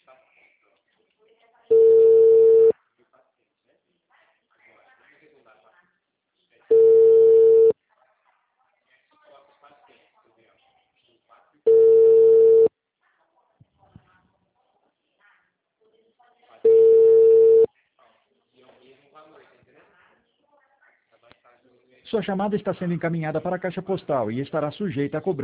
Sua chamada está sendo encaminhada para a caixa postal e estará sujeita a cobrança.